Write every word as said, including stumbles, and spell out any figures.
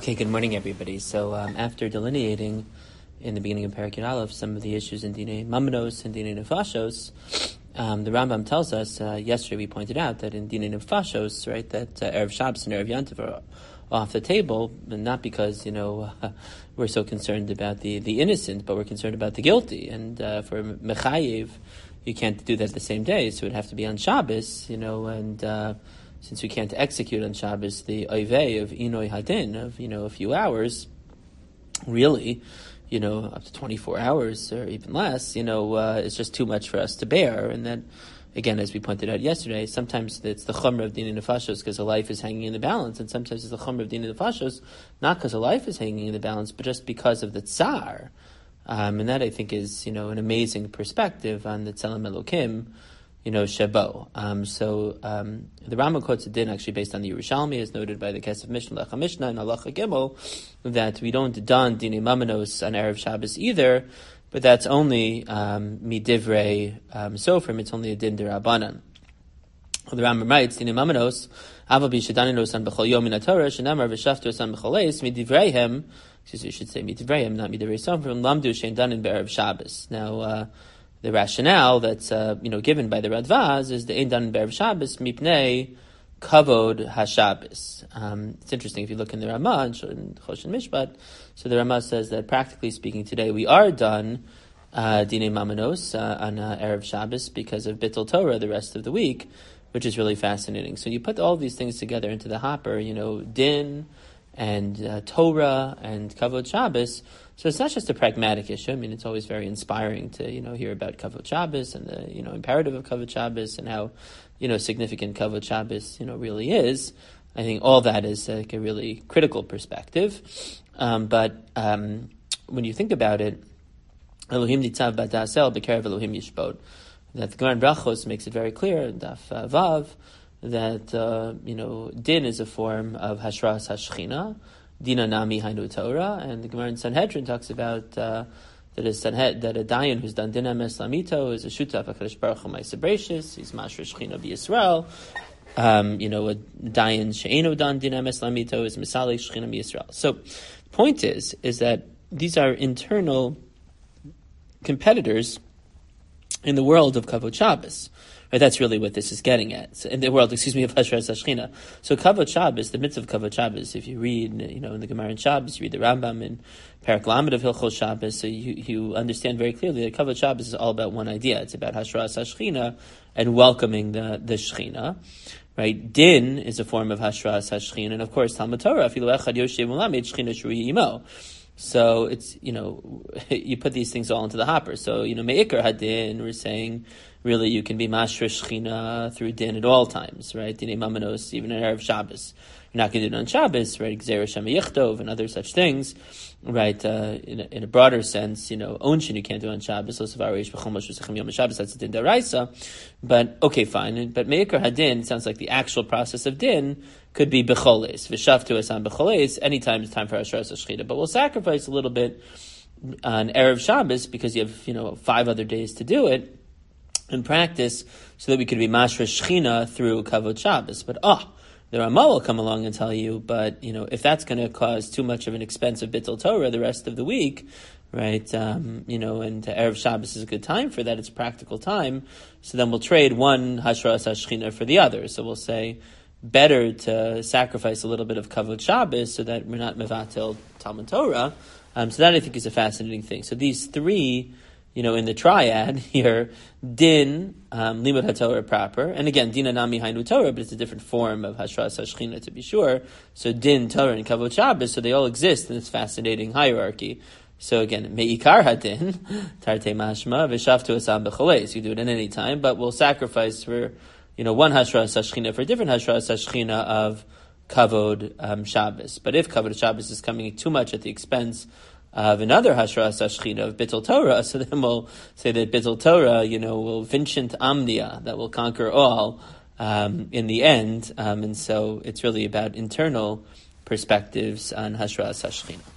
Okay, good morning, everybody. So um, after delineating in the beginning of Perek Yud Aleph some of the issues in Dinei Mamanos and Dinei Nefashos, um, the Rambam tells us, uh, yesterday we pointed out that in Dinei Nefashos, right, that uh, Erev Shabbos and Erev Yantiv are off the table, but not because, you know, uh, we're so concerned about the, the innocent, but we're concerned about the guilty. And uh, for Mechayev, you can't do that the same day, so it would have to be on Shabbos, you know, and... Uh, Since we can't execute on Shabbos the oivei of Inoi Hadin, of, you know, a few hours, really, you know, up to twenty-four hours or even less, you know, uh, it's just too much for us to bear. And then, again, as we pointed out yesterday, sometimes it's the chumrah of Dinei Nefashos because a life is hanging in the balance, and sometimes it's the chumrah of Dinei Nefashos, not because a life is hanging in the balance, but just because of the tsar. Um, and that, I think, is, you know, an amazing perspective on the Tzelem Elokim, you know, Shabo. Um, so um, the Rambam quotes a din actually based on the Yerushalmi, as noted by the Kesef Mishnah, Lecha Mishnah, and Halacha Gimel, that we don't don Dinei Mamanos on Erev Shabbos either, but that's only um, midivrei um, sofrim, it's only a din derabanan. The Rambam writes, Dinei Mamanos, Aval b'shadaninos on b'chol yom min haTorah, shenamar v'shaftos on b'chol eis, midivreihem, excuse me, you should say midivreihem, not midivrei sofrim, lamdu shein danin be'erev Shabbos. Now, uh, the rationale that's uh, you know given by the Radvaz is the Ein Dan Be'erev Shabbos mipnei kavod haShabbos. Um, it's interesting if you look in the Ramah in Choshen Mishpat. So the Ramah says that practically speaking, today we are done uh, Dinei Mamanos uh, on uh, Erev Shabbos because of Bittul Torah the rest of the week, which is really fascinating. So you put all these things together into the hopper, you know, din and uh, Torah and Kavod Shabbos. So it's not just a pragmatic issue. I mean, it's always very inspiring to, you know, hear about Kavod Shabbos and the, you know, imperative of Kavod Shabbos and how, you know, significant Kavod Shabbos, you know, really is. I think all that is like a really critical perspective. Um, but um, when you think about it, Elohim nitzav b'da'asel b'kerev Elohim yishbot, that the Gemara in Brachos makes it very clear, Daf uh, Vav, that, uh, you know, din is a form of Hashras HaShechina, Dina Nami Hainu Torah, and the Gemara in Sanhedrin talks about uh, that a Sanhed, that a Dayan who's done Dina Meslamito is a Shutaf HaKadosh Baruch Hu Ma'aseh Bereishis, he's Mashra Shechina B'Yisrael. Um, you know, a Dayan She'eno Dan Dina Meslamito is Misali Shechina B'Yisrael. So, the point is, is that these are internal competitors in the world of Kavod Shabbos. Right, that's really what this is getting at. So in the world, excuse me, of Hashras Hashchina. So Kavod Shabbos, the mitzvah of Kavod Shabbos, if you read, you know, in the Gemara in Shabbos, you read the Rambam in Perek Lamed of Hilchos Shabbos, so you, you understand very clearly that Kavod Shabbos is all about one idea. It's about Hashras Hashchina and welcoming the, the Shechina. Right? Din is a form of Hashras Hashchina, and of course, Talmud Torah, Afilu Echad Yoshev Melamed Shechina Shrui Imo. So it's, you know, you put these things all into the hopper. So, you know, Me'ikar Hadin, we're saying, really you can be Mashra Shechina through din at all times, right? Dinei Mamanos, even in Erev Shabbos. You're not going to do it on Shabbos, right? Gzera Shema Yichtov and other such things, right? Uh, in, a, in a broader sense, you know, Onshin you can't do on Shabbos, that's a din daraisa. But, okay, fine. But Me'ikar Hadin sounds like the actual process of din could be Becholes, V'shavtu Esan Becholes, anytime it's time for Hashras Hashchina. But we'll sacrifice a little bit on Erev Shabbos because you have, you know, five other days to do it in practice, so that we could be Mashra Shechina through Kavod Shabbos. But, oh, the Ramah will come along and tell you, but, you know, if that's going to cause too much of an expensive Bittul Torah the rest of the week, right, um, you know, and Erev Shabbos is a good time for that, it's a practical time, so then we'll trade one Hashras HaShechina for the other. So we'll say, better to sacrifice a little bit of Kavod Shabbos so that we're not Mevatel Talmud Torah. Um, so that, I think, is a fascinating thing. So these three, you know, in the triad here, din, um, limud haTorah proper, and again, din anami hainu Torah, but it's a different form of hashras hashchina to be sure. So din, Torah, and Kavod Shabbos, so they all exist in this fascinating hierarchy. So again, me'ikar hadin, tarte mashma, v'shavtu asam b'choles. You do it at any time, but we'll sacrifice for, you know, one hashras hashchina for a different hashras hashchina of Kavod um, Shabbos. But if Kavod Shabbos is coming too much at the expense of another Hashras Hashchina of Bittul Torah, so then we'll say that Bittul Torah, you know, will vincent omnia, that will conquer all um, in the end. Um, and so it's really about internal perspectives on Hashras Hashchina.